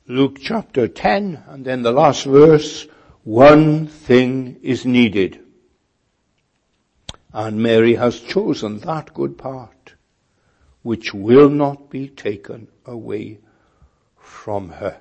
Luke chapter 10, and then the last verse, one thing is needed. And Mary has chosen that good part, which will not be taken away from her.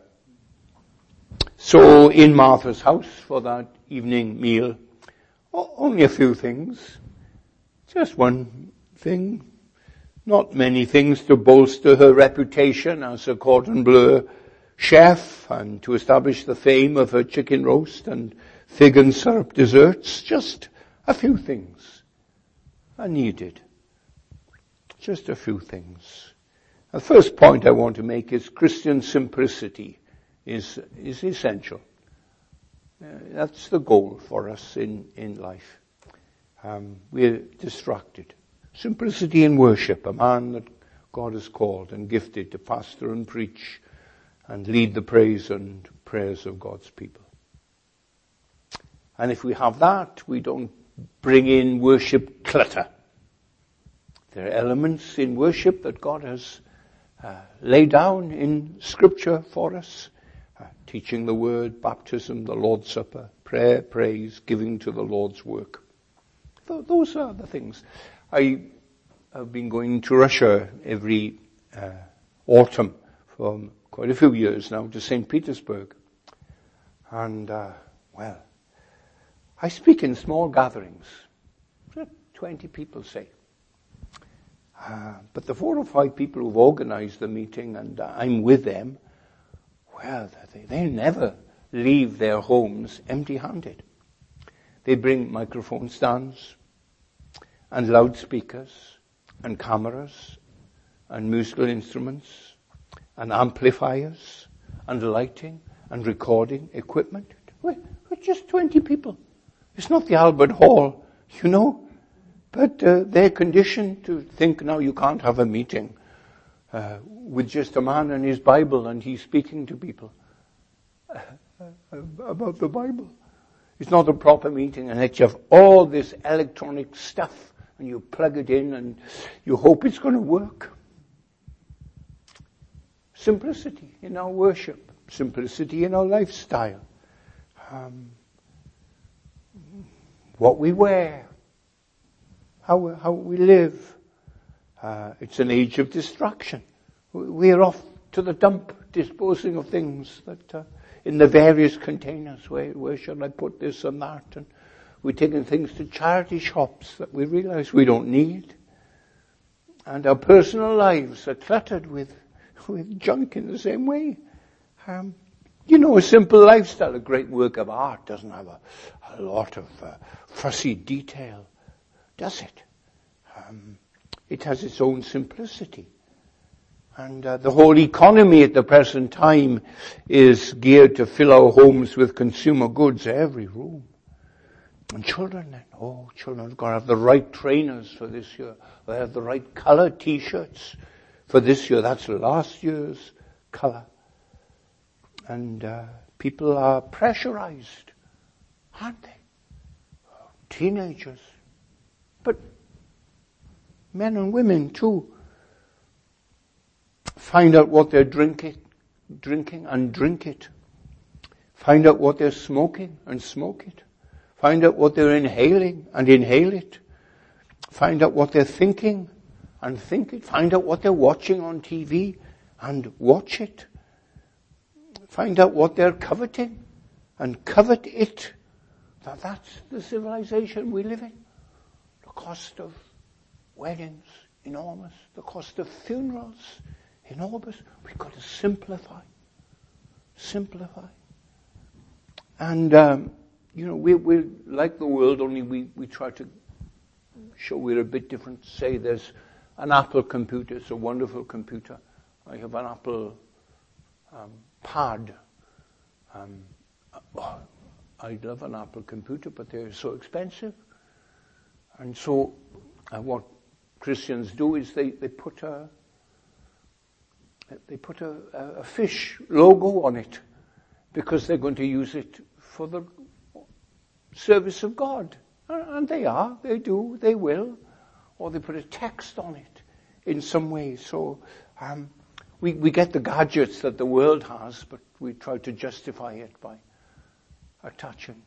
So in Martha's house for that evening meal, only a few things, just one thing, not many things to bolster her reputation as a cordon bleu chef and to establish the fame of her chicken roast and fig and syrup desserts, just a few things are needed. Just a few things. The first point I want to make is Christian simplicity is essential. That's the goal for us in life. We're distracted. Simplicity in worship, a man that God has called and gifted to pastor and preach and lead the praise and prayers of God's people. And if we have that, we don't bring in worship clutter. There are elements in worship that God has laid down in Scripture for us. Teaching the Word, baptism, the Lord's Supper, prayer, praise, giving to the Lord's work. Those are the things. I have been going to Russia every autumn for quite a few years now, to St. Petersburg. And, I speak in small gatherings. 20 people, say. But the 4 or 5 people who've organized the meeting and I'm with them, well, they never leave their homes empty-handed. They bring microphone stands and loudspeakers and cameras and musical instruments and amplifiers and lighting and recording equipment. We're just 20 people. It's not the Albert Hall, you know, but they're conditioned to think now you can't have a meeting with just a man and his Bible and he's speaking to people about the Bible. It's not a proper meeting unless you have all this electronic stuff and you plug it in and you hope it's going to work. Simplicity in our worship. Simplicity in our lifestyle. What we wear. How we live. It's an age of distraction. We're off to the dump, disposing of things that in the various containers. Where should I put this and that? And we're taking things to charity shops that we realize we don't need. And our personal lives are cluttered with junk in the same way. A simple lifestyle, a great work of art doesn't have a lot of fussy detail, does it? It has its own simplicity. And the whole economy at the present time is geared to fill our homes with consumer goods, every room. And children have got to have the right trainers for this year. They have the right color t-shirts for this year. That's last year's color. And people are pressurized, aren't they? Teenagers. But men and women too. Find out what they're drinking and drink it. Find out what they're smoking and smoke it. Find out what they're inhaling and inhale it. Find out what they're thinking and think it. Find out what they're watching on TV and watch it. Find out what they're coveting and covet it. That's the civilization we live in. The cost of weddings, enormous. The cost of funerals, enormous. We've got to simplify. Simplify. And, we're like the world, only we try to show we're a bit different. Say there's an Apple computer. It's a wonderful computer. I have an Apple Pad. I love an Apple computer, but they're so expensive. And so what Christians do is they put a fish logo on it because they're going to use it for the service of God. And they do, they will. Or they put a text on it in some way. So We get the gadgets that the world has, but we try to justify it by attaching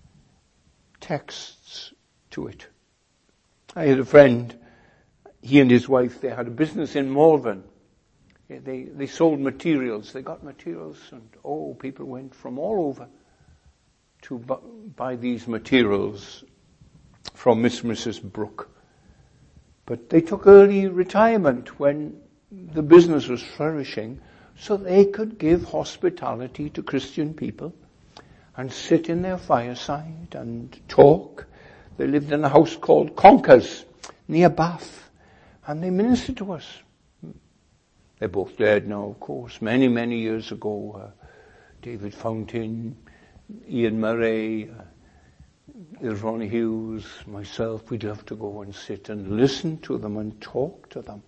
texts to it. I had a friend, he and his wife, they had a business in Malvern. They sold materials, they got materials, and people went from all over to buy these materials from Mrs. Brooke. But they took early retirement when the business was flourishing, so they could give hospitality to Christian people and sit in their fireside and talk. They lived in a house called Conkers near Bath, and they ministered to us. They're both dead now, of course. Many, many years ago, David Fountain, Ian Murray, Ronnie Hughes, myself, we'd love to go and sit and listen to them and talk to them.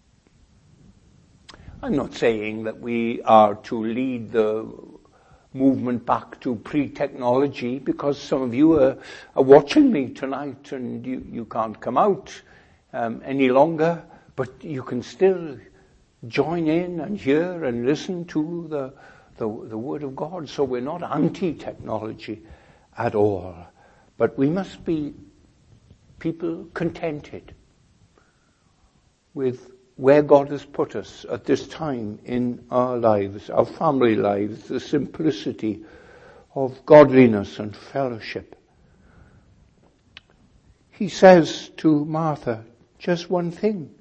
I'm not saying that we are to lead the movement back to pre-technology, because some of you are watching me tonight and you can't come out any longer, but you can still join in and hear and listen to the Word of God. So we're not anti-technology at all, but we must be people contented with where God has put us at this time in our lives, our family lives, the simplicity of godliness and fellowship. He says to Martha, just one thing.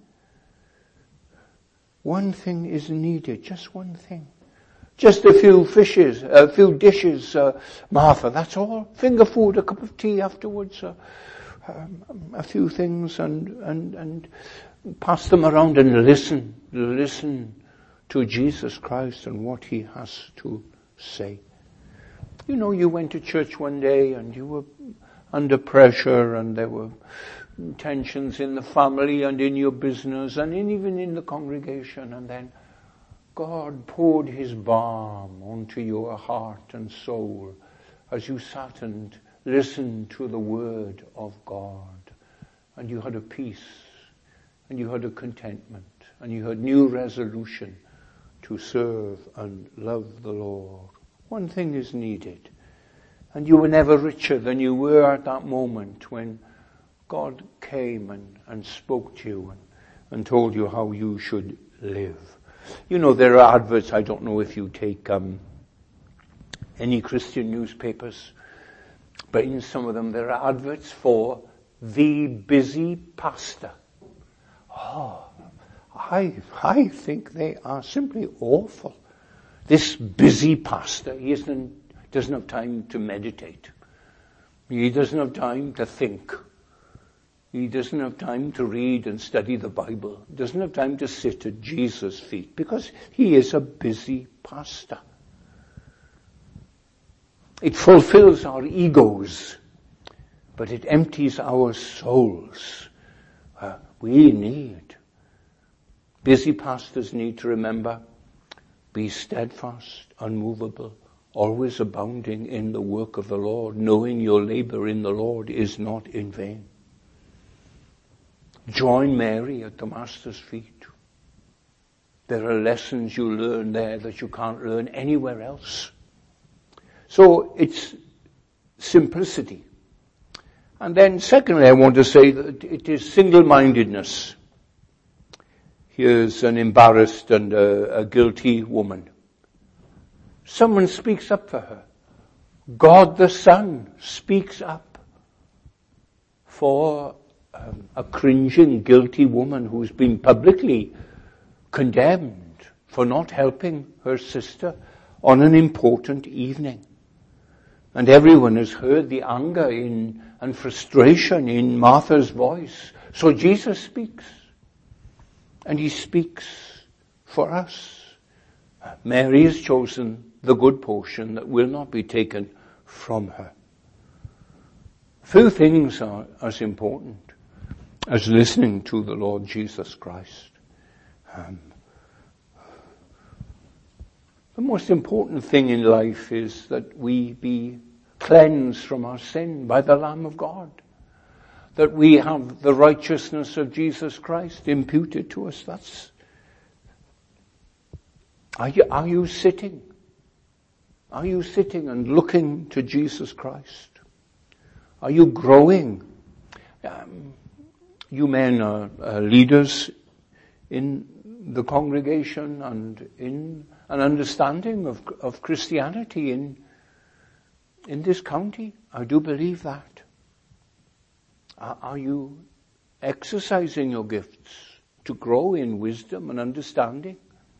One thing is needed, just one thing. Just a few dishes, Martha, that's all. Finger food, a cup of tea afterwards, a few things and pass them around and listen to Jesus Christ and what he has to say. You know, you went to church one day and you were under pressure and there were tensions in the family and in your business and even in the congregation, and then God poured his balm onto your heart and soul as you sat and listened to the word of God, and you had a peace and you had a contentment, and you had new resolution to serve and love the Lord. One thing is needed. And you were never richer than you were at that moment when God came and spoke to you and told you how you should live. You know, there are adverts, I don't know if you take any Christian newspapers, but in some of them there are adverts for the busy pastor. I think they are simply awful. This busy pastor, he doesn't have time to meditate. He doesn't have time to think. He doesn't have time to read and study the Bible. He doesn't have time to sit at Jesus' feet because he is a busy pastor. It fulfills our egos, but it empties our souls. Busy pastors need to remember, be steadfast, unmovable, always abounding in the work of the Lord, knowing your labor in the Lord is not in vain. Join Mary at the Master's feet. There are lessons you learn there that you can't learn anywhere else. So it's simplicity. And then secondly, I want to say that it is single-mindedness. Here's an embarrassed and a guilty woman. Someone speaks up for her. God the Son speaks up for a cringing, guilty woman who's been publicly condemned for not helping her sister on an important evening. And everyone has heard the anger and frustration in Martha's voice. So Jesus speaks. And he speaks for us. Mary has chosen the good portion that will not be taken from her. Few things are as important as listening to the Lord Jesus Christ. The most important thing in life is that we be cleansed from our sin by the Lamb of God. That we have the righteousness of Jesus Christ imputed to us. Are you sitting? Are you sitting and looking to Jesus Christ? Are you growing? You men are leaders in the congregation and in an understanding of Christianity in this county. I do believe that. Are you exercising your gifts to grow in wisdom and understanding?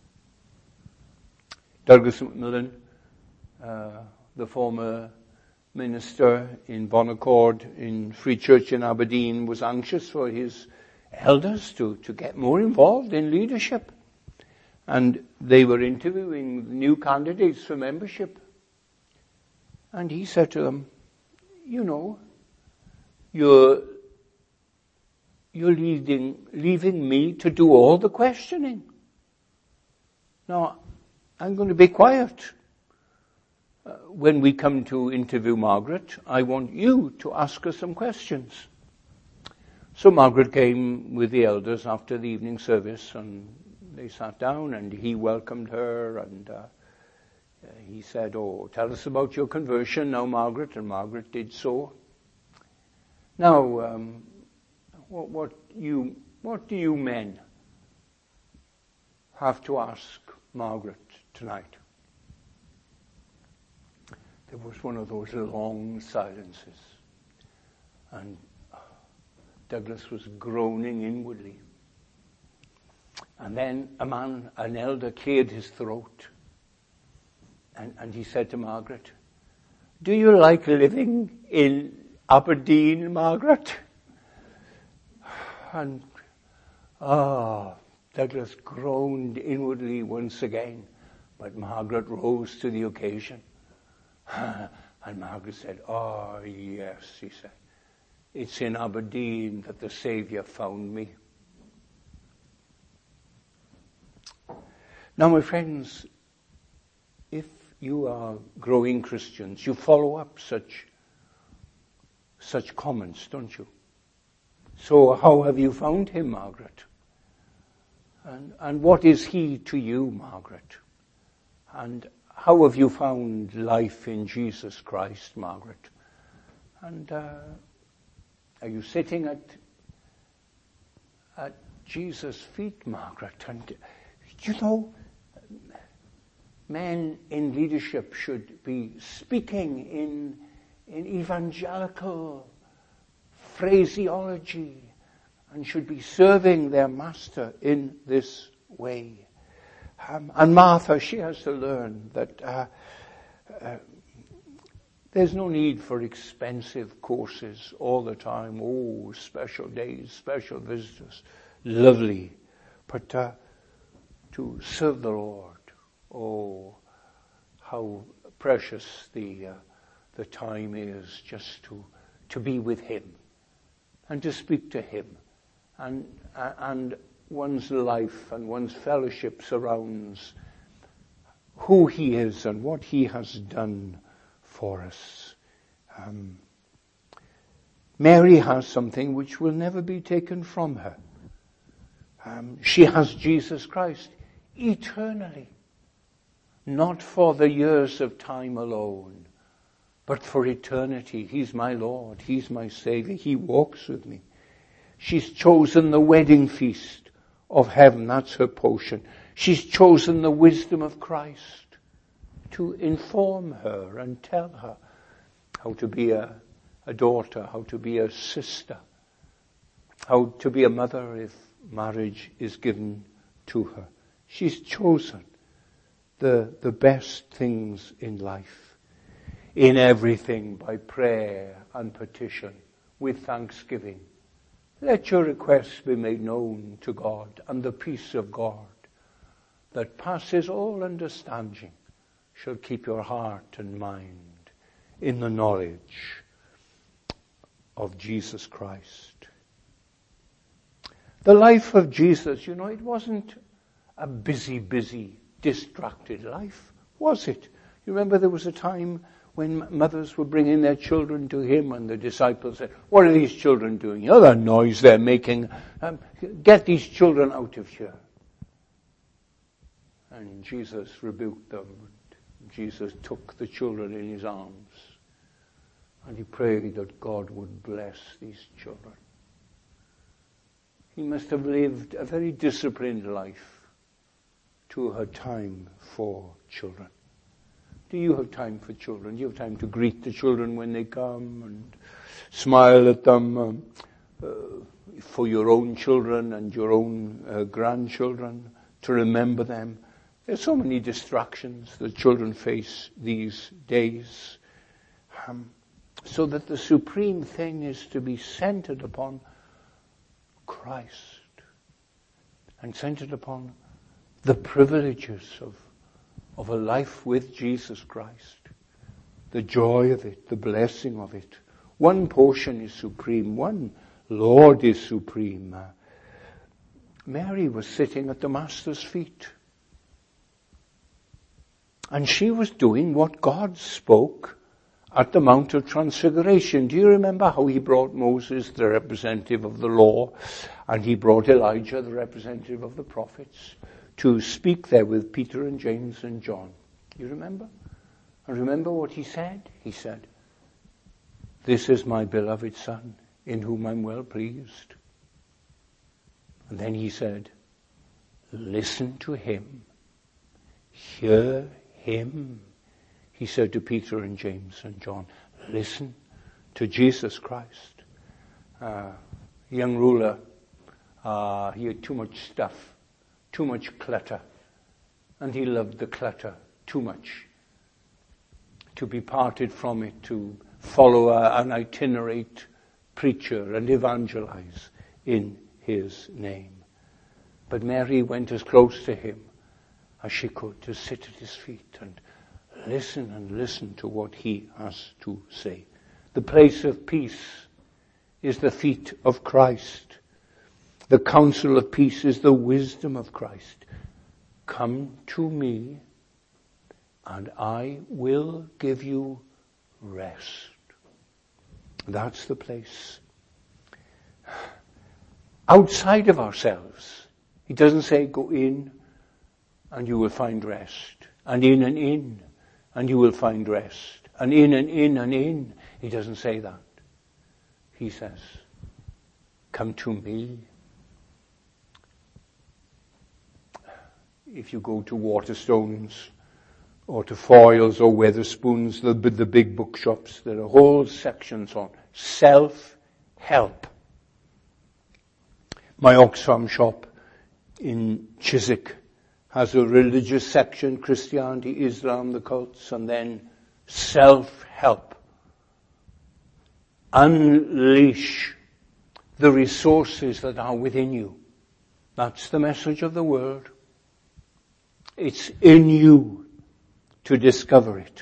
Douglas McMillan, the former minister in Bonaccord in Free Church in Aberdeen, was anxious for his elders to get more involved in leadership. And they were interviewing new candidates for membership. And he said to them, you're leaving me to do all the questioning. Now, I'm going to be quiet. When we come to interview Margaret, I want you to ask her some questions. So Margaret came with the elders after the evening service, and they sat down, and he welcomed her, and he said, tell us about your conversion now, Margaret, and Margaret did so. Now, what do you men have to ask Margaret tonight? There was one of those long silences, and Douglas was groaning inwardly. And then an elder cleared his throat, and he said to Margaret, do you like living in Aberdeen, Margaret? And Douglas groaned inwardly once again, but Margaret rose to the occasion. And Margaret said, yes, he said, it's in Aberdeen that the Saviour found me. Now, my friends, if you are growing Christians, you follow up such comments, don't you? So how have you found him, Margaret? And what is he to you, Margaret? And how have you found life in Jesus Christ, Margaret? And are you sitting at Jesus' feet, Margaret? And men in leadership should be speaking in evangelical phraseology and should be serving their master in this way. And Martha, she has to learn that there's no need for expensive courses all the time. Special days, special visitors, lovely. But to serve the Lord, how precious the time is just to be with him and to speak to him, and one's life and one's fellowship surrounds who he is and what he has done for us. Mary has something which will never be taken from her. She has Jesus Christ eternally, not for the years of time alone, but for eternity. He's my Lord. He's my Savior. He walks with me. She's chosen the wedding feast of heaven. That's her portion. She's chosen the wisdom of Christ to inform her and tell her how to be a daughter, how to be a sister, how to be a mother if marriage is given to her. She's chosen the best things in life. In everything, by prayer and petition, with thanksgiving, let your requests be made known to God, and the peace of God that passes all understanding shall keep your heart and mind in the knowledge of Jesus Christ. The life of Jesus, it wasn't a busy, distracted life, was it? You remember there was a time when mothers were bringing their children to him, and the disciples said, what are these children doing? The noise they're making. Get these children out of here. And Jesus rebuked them. Jesus took the children in his arms. And he prayed that God would bless these children. He must have lived a very disciplined life to have time for children. Do you have time for children? Do you have time to greet the children when they come and smile at them for your own children and your own grandchildren, to remember them? There's so many distractions that children face these days. So that the supreme thing is to be centered upon Christ and centered upon the privileges of a life with Jesus Christ, the joy of it, the blessing of it. One portion is supreme, one Lord is supreme. Mary was sitting at the Master's feet, and she was doing what God spoke at the Mount of Transfiguration. Do you remember how he brought Moses, the representative of the law, and he brought Elijah, the representative of the prophets, to speak there with Peter and James and John? You remember? And remember what he said? He said, "This is my beloved Son, in whom I'm well pleased." And then he said, "Listen to him. Hear him." He said to Peter and James and John, "Listen to Jesus Christ." Young ruler, he had too much stuff, too much clutter, and he loved the clutter too much to be parted from it, to follow an itinerant preacher and evangelize in his name. But Mary went as close to him as she could, to sit at his feet and listen to what he has to say. The place of peace is the feet of Christ. The counsel of peace is the wisdom of Christ. Come to me, and I will give you rest. That's the place. Outside of ourselves, he doesn't say go in and you will find rest, and in, and you will find rest, and in and in and in. He doesn't say that. He says, come to me. If you go to Waterstones or to Foyles or Weatherspoons, the big bookshops, there are whole sections on self-help. My Oxfam shop in Chiswick has a religious section, Christianity, Islam, the cults, and then self-help. Unleash the resources that are within you. That's the message of the world. It's in you to discover it.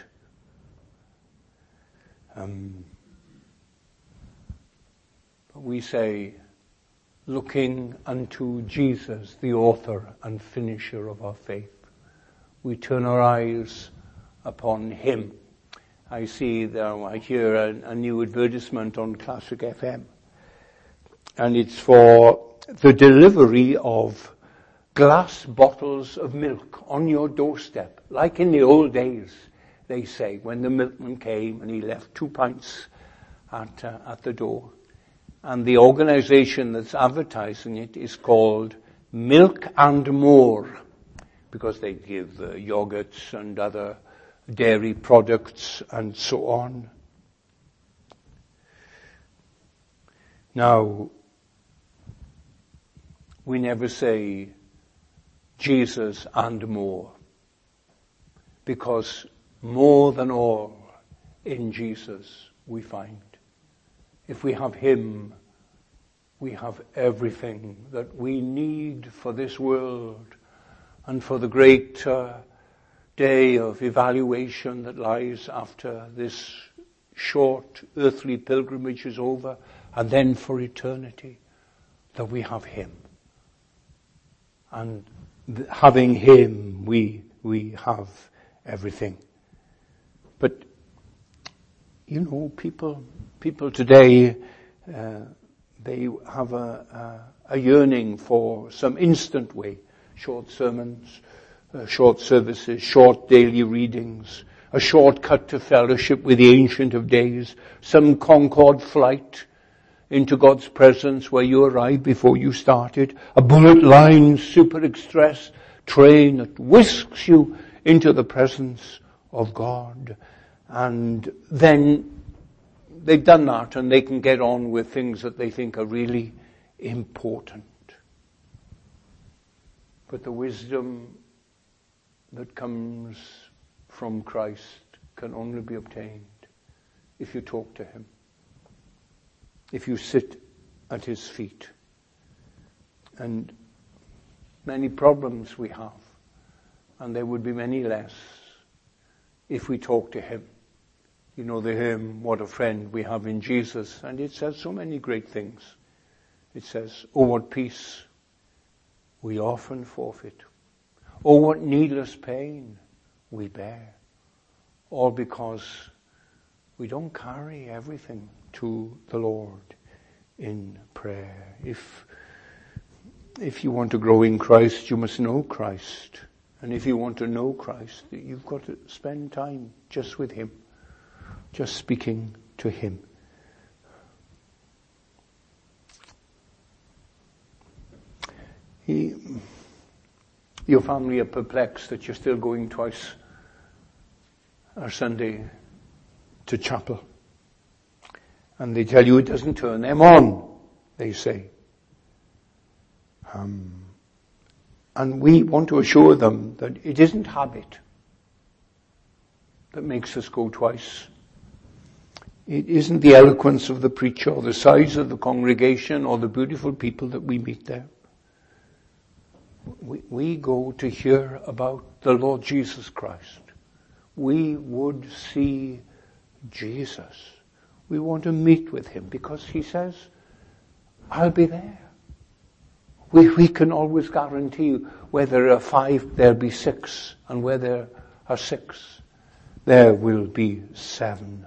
We say, looking unto Jesus, the author and finisher of our faith. We turn our eyes upon him. I hear a new advertisement on Classic FM, and it's for the delivery of glass bottles of milk on your doorstep, like in the old days, they say, when the milkman came and he left 2 pints at the door. And the organization that's advertising it is called Milk and More, because they give yogurts and other dairy products and so on. Now, we never say Jesus and more, because more than all in Jesus we find. If we have him, we have everything that we need for this world and for the great day of evaluation that lies after this short earthly pilgrimage is over, and then for eternity, that we have him. And having him, we have everything. But, people today, they have a yearning for some instant way. Short sermons, short services, short daily readings, a shortcut to fellowship with the Ancient of Days, some Concorde flight into God's presence where you arrived before you started, a bullet line super express train that whisks you into the presence of God. And then they've done that and they can get on with things that they think are really important. But the wisdom that comes from Christ can only be obtained if you talk to him, if you sit at his feet. And many problems we have, and there would be many less if we talk to him. You know the hymn, What a Friend We Have in Jesus, and it says so many great things. It says, oh, what peace we often forfeit. Oh, what needless pain we bear. All because we don't carry everything to the Lord in prayer. If you want to grow in Christ, you must know Christ. And if you want to know Christ, you've got to spend time just with him, just speaking to him. Your family are perplexed that you're still going twice a Sunday to chapel. And they tell you it doesn't turn them on, they say. And we want to assure them that it isn't habit that makes us go twice. It isn't the eloquence of the preacher or the size of the congregation or the beautiful people that we meet there. We go to hear about the Lord Jesus Christ. We would see Jesus. We want to meet with him because he says, I'll be there. We can always guarantee where there are 5, there'll be 6. And where there are 6, there will be 7.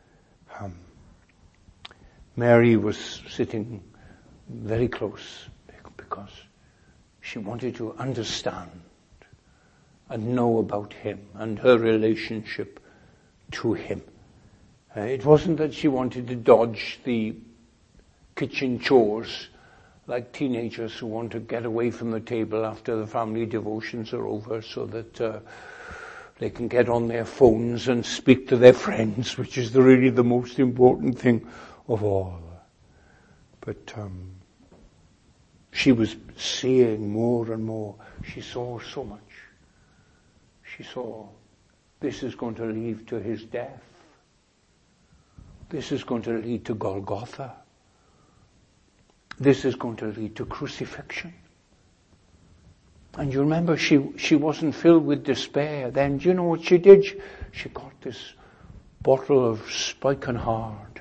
Mary was sitting very close because she wanted to understand and know about him and her relationship to him. It wasn't that she wanted to dodge the kitchen chores like teenagers who want to get away from the table after the family devotions are over so that they can get on their phones and speak to their friends, which is really the most important thing of all. But she was seeing more and more. She saw so much. She saw this is going to lead to his death. This is going to lead to Golgotha. This is going to lead to crucifixion. And you remember she wasn't filled with despair. Then do you know what she did? She got this bottle of Spikenard,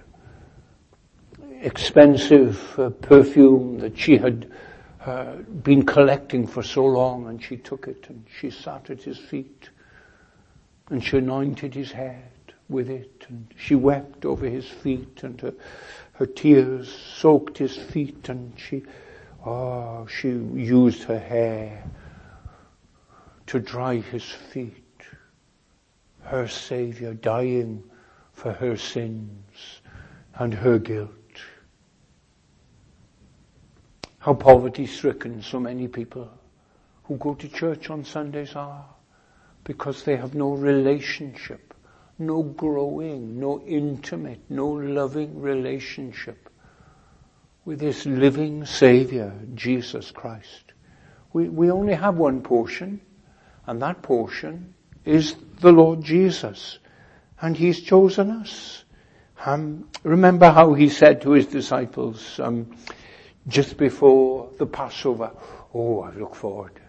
expensive perfume that she had been collecting for so long, and she took it and she sat at his feet and she anointed his head with it, and she wept over his feet, and her tears soaked his feet, and she used her hair to dry his feet. Her Savior dying for her sins and her guilt. How poverty-stricken so many people who go to church on Sundays are, because they have no relationship, no growing, no intimate, no loving relationship with this living Savior, Jesus Christ. We only have one portion, and that portion is the Lord Jesus, and he's chosen us. Remember how he said to his disciples just before the Passover, I've looked forward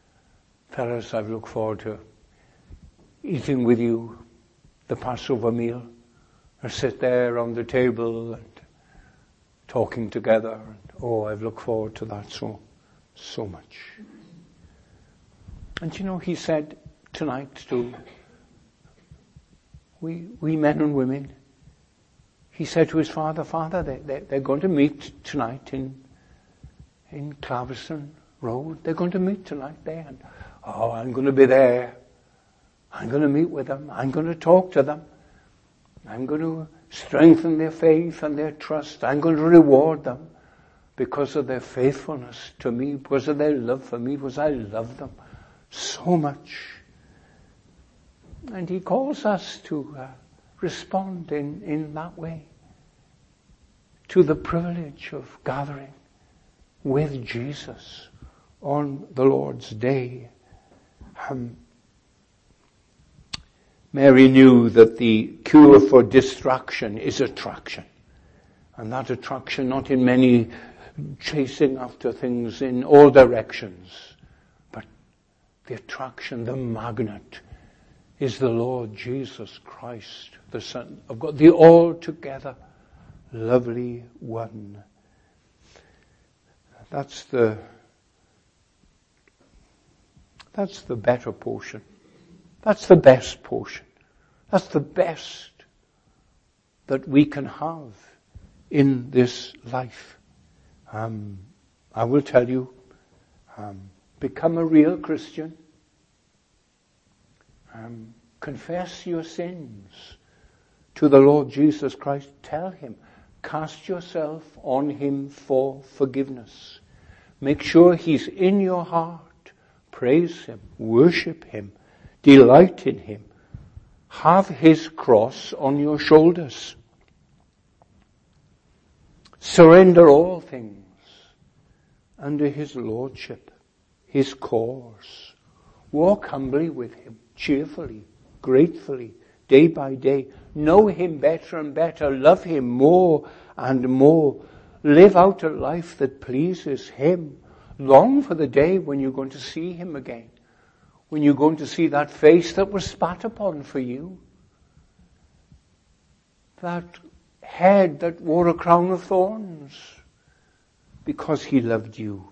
to eating with you the Passover meal, or sit there on the table and talking together. And, I've looked forward to that so much. And you know, he said tonight to we men and women, he said to his Father, they're going to meet tonight in Claverston Road. They're going to meet tonight there. And Oh, I'm going to be there. I'm going to meet with them. I'm going to talk to them. I'm going to strengthen their faith and their trust. I'm going to reward them because of their faithfulness to me, because of their love for me, because I love them so much. And he calls us to respond in that way to the privilege of gathering with Jesus on the Lord's day. Mary knew that the cure for distraction is attraction. And that attraction not in many chasing after things in all directions, but the attraction, the magnet, is the Lord Jesus Christ, the Son of God, the altogether lovely one. That's the better portion. That's the best portion. That's the best that we can have in this life. I will tell you, become a real Christian. Confess your sins to the Lord Jesus Christ. Tell him. Cast yourself on him for forgiveness. Make sure he's in your heart. Praise him. Worship him. Delight in him. Have his cross on your shoulders. Surrender all things under his lordship, his cause. Walk humbly with him, cheerfully, gratefully, day by day. Know him better and better. Love him more and more. Live out a life that pleases him. Long for the day when you're going to see him again. When you're going to see that face that was spat upon for you. That head that wore a crown of thorns because he loved you.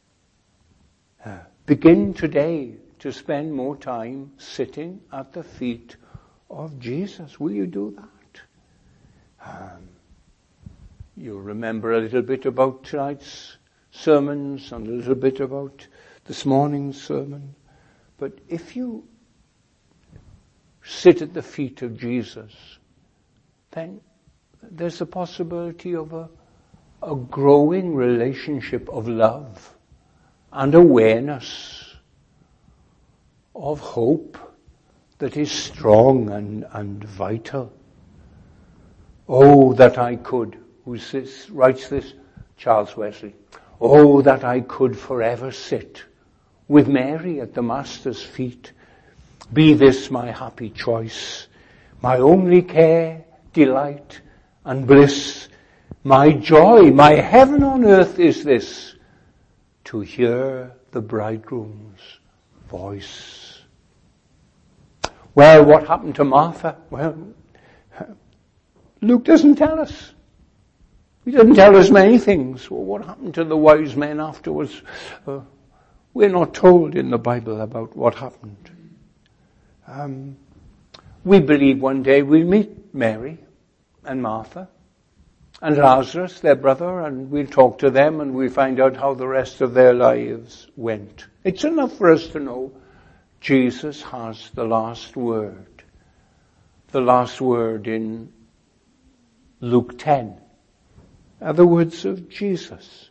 Begin today to spend more time sitting at the feet of Jesus. Will you do that? You'll remember a little bit about tonight's sermons and a little bit about this morning's sermon. But if you sit at the feet of Jesus, then there's a possibility of a growing relationship of love and awareness of hope that is strong and vital. Oh, that I could, writes this? Charles Wesley. Oh, that I could forever sit with Mary at the Master's feet. Be this my happy choice, my only care, delight, and bliss. My joy, my heaven on earth is this, to hear the bridegroom's voice. Well, what happened to Martha? Well, Luke doesn't tell us. He doesn't tell us many things. Well, what happened to the wise men afterwards? We're not told in the Bible about what happened. We believe one day we'll meet Mary and Martha and Lazarus, their brother, and we'll talk to them and we'll find out how the rest of their lives went. It's enough for us to know Jesus has the last word. The last word in Luke 10 are the words of Jesus.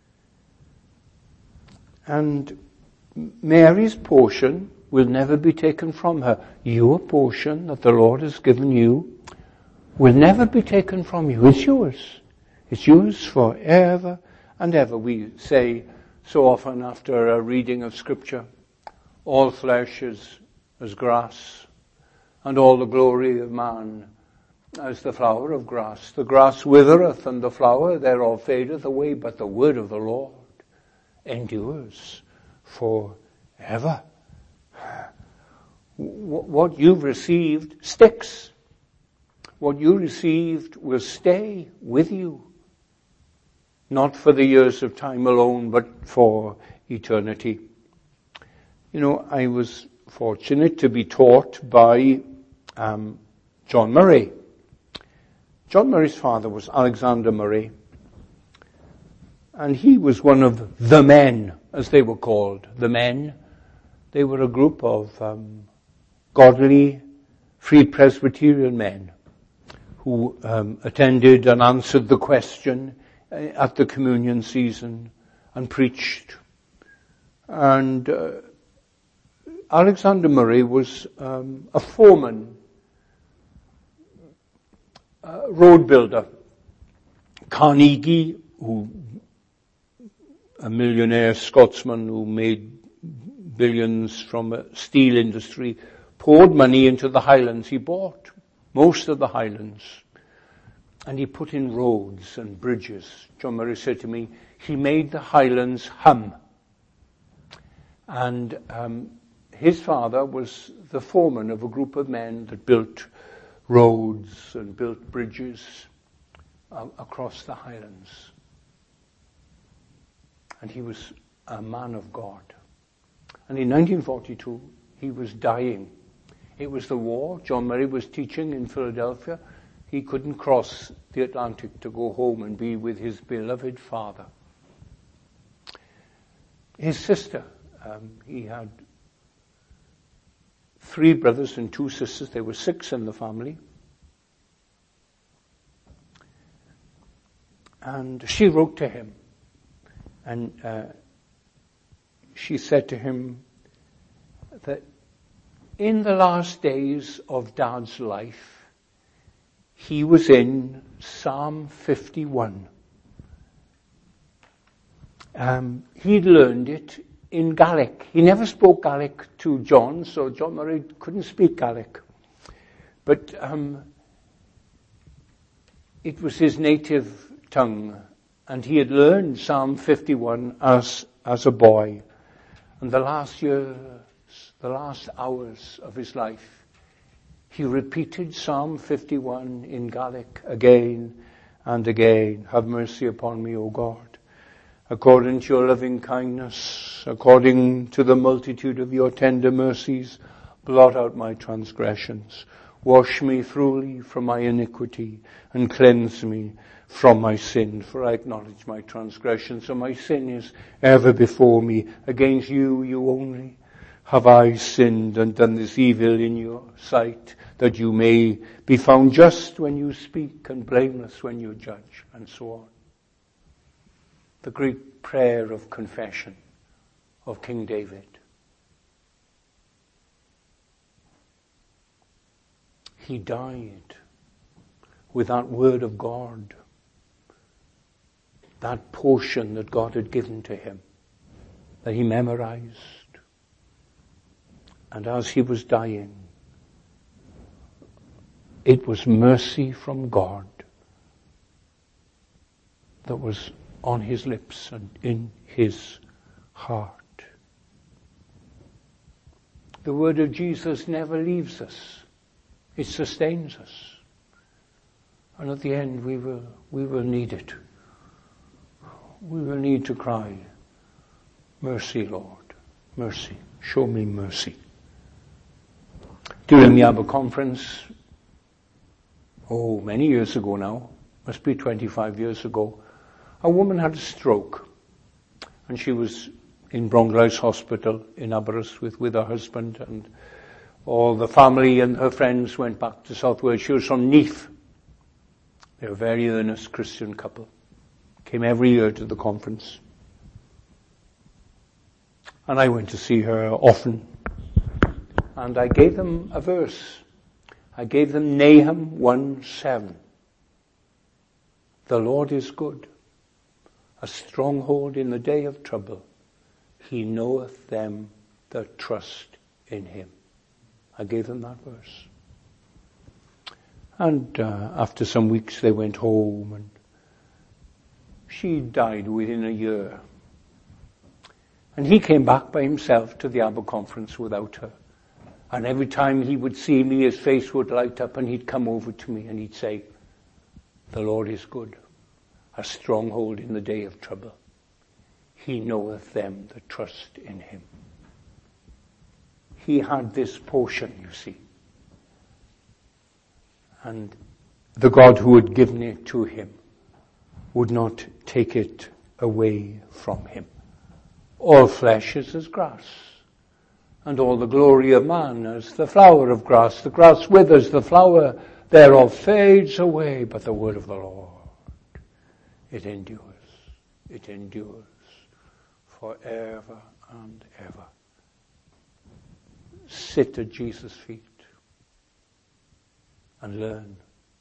And Mary's portion will never be taken from her. Your portion that the Lord has given you will never be taken from you. It's yours. It's yours forever and ever. We say so often after a reading of Scripture, all flesh is as grass, and all the glory of man as the flower of grass. The grass withereth, and the flower thereof fadeth away, but the word of the Lord endures forever. What you've received sticks. What you received will stay with you. Not for the years of time alone, but for eternity. You know, I was fortunate to be taught by John Murray. John Murray's father was Alexander Murray. And he was one of the men, as they were called, the men They were a group of godly, Free Presbyterian men who attended and answered the question at the communion season and preached. And Alexander Murray was a foreman, road builder. Carnegie, a millionaire Scotsman who made billions from a steel industry, poured money into the Highlands. He bought most of the Highlands and he put in roads and bridges. John Murray said to me, he made the Highlands hum. And his father was the foreman of a group of men that built roads and built bridges across the Highlands. And he was a man of God. And in 1942, he was dying. It was the war. John Murray was teaching in Philadelphia. He couldn't cross the Atlantic to go home and be with his beloved father. His sister, he had 3 brothers and 2 sisters. There were 6 in the family. And she wrote to him. And she said to him that in the last days of Dad's life, he was in Psalm 51. He'd learned it in Gaelic. He never spoke Gaelic to John, so John Murray couldn't speak Gaelic. But it was his native tongue, and he had learned Psalm 51 as a boy. And the last hours of his life, he repeated Psalm 51 in Gaelic again and again. Have mercy upon me, O God, according to your loving kindness, according to the multitude of your tender mercies, blot out my transgressions. Wash me thoroughly from my iniquity and cleanse me from my sin, for I acknowledge my transgressions, and my sin is ever before me. Against you, you only, have I sinned and done this evil in your sight, that you may be found just when you speak and blameless when you judge, and so on. The great prayer of confession of King David. He died with that word of God, that portion that God had given to him, that he memorized. And as he was dying, it was mercy from God that was on his lips and in his heart. The word of Jesus never leaves us. It sustains us. And at the end we will need it. We will need to cry, mercy, Lord, mercy, show me mercy. During the ABBA conference, many years ago now, must be 25 years ago, a woman had a stroke, and she was in Bronglaus Hospital in Aberystwyth with her husband, and all the family and her friends went back to South Wales. She was from Neath. They were a very earnest Christian couple. Came every year to the conference. And I went to see her often. And I gave them a verse. I gave them Nahum 1:7. The Lord is good, a stronghold in the day of trouble. He knoweth them that trust in him. I gave them that verse. And after some weeks they went home, and she died within a year. And he came back by himself to the ABBA conference without her. And every time he would see me, his face would light up, and he'd come over to me and he'd say, the Lord is good, a stronghold in the day of trouble. He knoweth them that trust in him. He had this portion, you see. And the God who had given it to him would not take it away from him. All flesh is as grass, And all the glory of man as the flower of grass. The grass withers, the flower thereof fades away, but the word of the Lord, it endures forever and ever. Sit at Jesus' feet and learn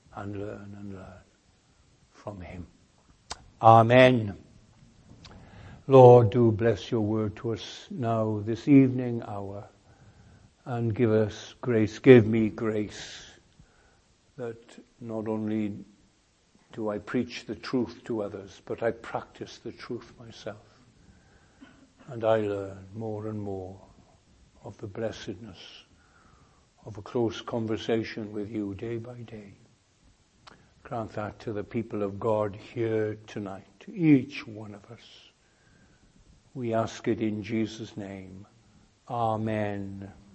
from him. Amen. Lord, do bless your word to us now, this evening hour, and give us grace. Give me grace that not only do I preach the truth to others, but I practice the truth myself. And I learn more and more of the blessedness of a close conversation with you day by day. Grant that to the people of God here tonight, to each one of us. We ask it in Jesus' name. Amen.